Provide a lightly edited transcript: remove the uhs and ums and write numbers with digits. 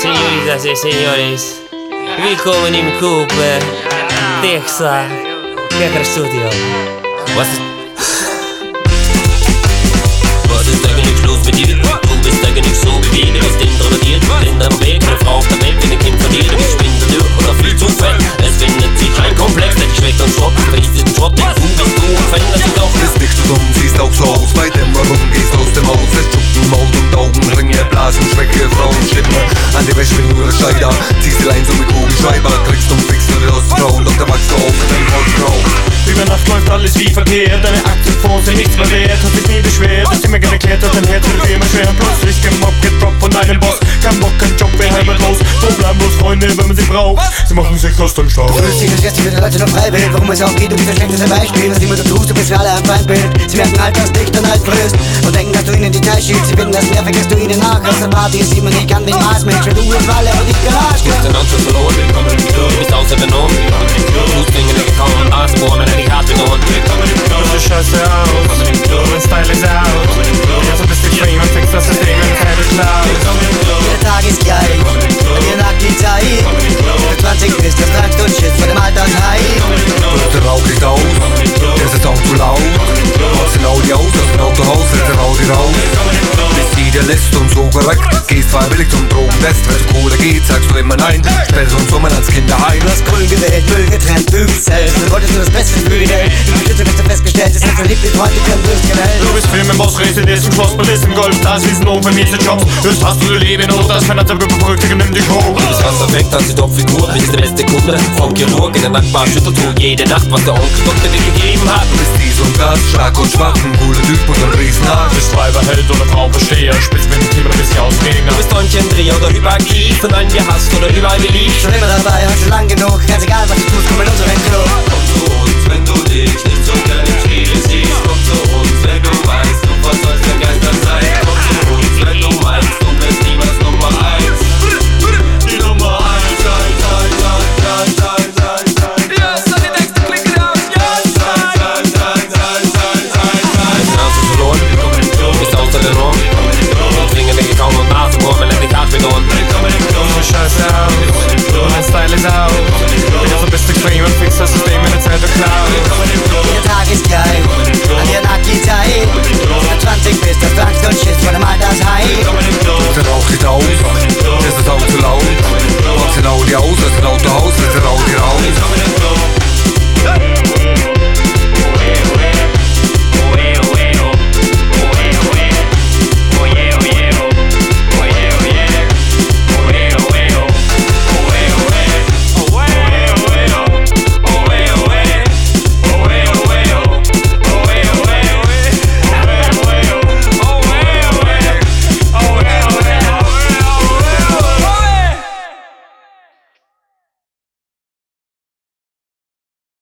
Señoritas y señores, willkommen im Club Texas Hacker Studio. Was ist eigentlich los mit dir? Du bist eigentlich so wie wir, bist introvertiert, in deinem Weg, eine Frau auf der Welt, wenn ein Kind von dir, du bist schwindelig oder viel zu fett. Es findet sich ein Komplex, der dich schmeckt und Schrott, verrichtet den Schrott, den bist du und verändert dich auch. Bist nicht so dumm, siehst auch so aus, bei Dämmerung gehst aus dem Haus, lässt Schuppen, Maul und Augenringe, Blasen, Schwäche, Frauenstimme, an die Wäsche nur Scheider, ziehst die Lein so mit Kugelschreiber, kriegst und fixst du aus Frauen, doch da wachst du auf mit deinem Volksgrau. Über Nacht läuft alles wie verkehrt, deine Aktienfonds sind nichts mehr wert, hat sich nie beschwert, hast immer erklärt, dass dein Herz wird immer schwer. Plötzlich kein Bock, gedroppt von einem Boss, kein Bock, kein Job, wer heimatlos. Wo bleiben bloß Freunde, wenn man sie braucht? Sie machen sich aus dem Stau. Du fühlst dich, als wärst du mit den Leuten noch freiwillig. Warum es auch geht, du bist ein schlechtes Beispiel. Was immer du tust, du bist für alle ein Feindbild. Sie merken halt, dass dich dann halt frisst und denken, dass du ihnen die Teil schiebst. Sie finden das nervig, dass du ihnen nachhörst. Dann Party ist immer nicht an den Maßmensch. Wenn du im Falle aber nicht gerarscht. Du bist ein Anschluss verloren, du bist außer der Norm. Fußgänger gekommen, Nasenbohren, wenn er die hart belohnt. Du scheiße aus, dein Style ist out. Ja, so bist du Fame und fix das Ding und keine Cloud. Der Tag ist gleich, dir nagt die Zeit. Für 20 bist du fragst und shit vor dem Altersheim. Der Rauch ist aus, der ist auch zu laut. Machst den Audi aus, aus dem Autohaus, lässt den Audi raus. Bist idealist und so korrekt, gehst freiwillig zum Drogentest. Wenn es Kohle geht, sagst du immer nein, stellst uns um als Kinderheim. Du hast grün gewählt, Müll getrennt, du bist selbst. Du wolltest nur das Beste für die Welt. Du Beschützer, dass du festgestellt ist, dass du lieb bist, heute können wirst gewählt. Du bist Film im Boss, Residist im Schloss, Ballist im Golf, da ist Wiesen und vermiese Jobs. Jetzt hast du Leben und das kann der Berücksichtigen, nimm dich hoch. Du bist ganz perfekt, hast die Top-Figur, bist der beste Kunde. Vom Chirurg in der Nachtbar schüttelt du jede Nacht, was der Onkel Doktor dir gegeben hat. Du bist dies und das, stark und schwach, ein cooler Typ und ein Riesenarsch. Du bist Schreiberheld oder Traumversteher, spitz mit dem Team oder bist du Ausgänger. Du bist Däumchendreher oder hyperaktiv, von allen gehasst oder überall beliebt. Schon immer dabei, heute lang genug. Ganz egal, was du tust, komm in unseren Club. Komm zu uns, wenn du dich